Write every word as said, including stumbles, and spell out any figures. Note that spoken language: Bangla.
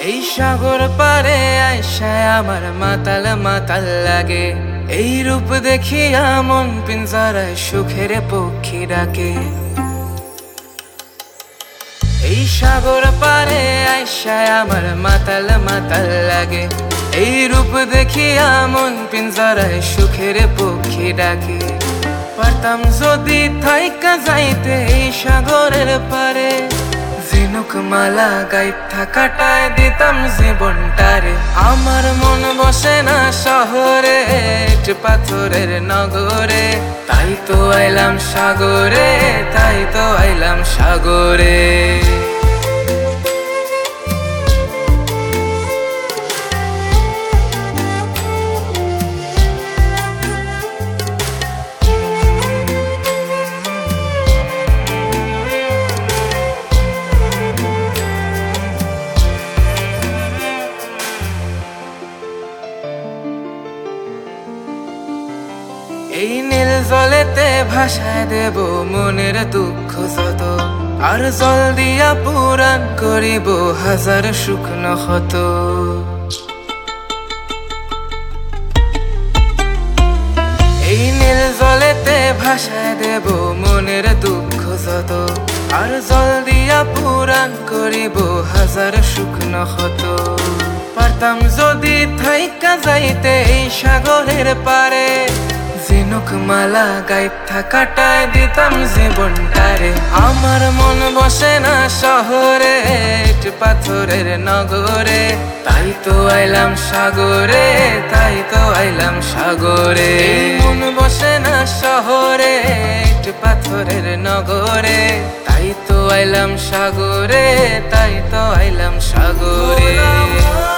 এই সাগর পারে আইসায় আমার মাতাল মাতাল লাগে। এই রূপ দেখিয়া মন পিঞ্জরায় সুখের পক্ষী ডাকে। এই সাগর পারে আইসায় আমার মাতাল মাতাল লাগে। এই রূপ দেখিয়া মন পিঞ্জরায় সুখের পক্ষী ডাকে। পারতাম যদি থাইকা যাইতে এই সাগরের পারে, ঝিনুক মালা গাইত থাকাটায় দিতাম জীবনটারে। আমার মন বসে না শহরে, ইট পাথরের নগরে, তাই তো আইলাম সাগরে, তাই তো আইলাম সাগরে। এই নীল জলেতে ভাসায় দেব মনের দুঃখ যত, আর জল দিয়া পুরাণ করিব হাজার শুকনো ক্ষত। এই নীল জলেতে ভাসায় দেব মনের দুঃখ যত, আর জল দিয়া পুরাণ করিব হাজার শুকনো ক্ষত। পারতাম যদি থাইকা যাইতে এই সাগরের পারে, ঝিনুক মালা গাইত থাকাটায় দিতাম জীবনটারে। আমার মন বসে না শহরে, ইট পাথরের নগরে, তাই তো আইলাম সাগরে, তাই তো আইলাম সাগরে। মন বসে না শহরে, ইট পাথরের নগরে, তাই তো আইলাম সাগরে, তাই তো আইলাম সাগরে।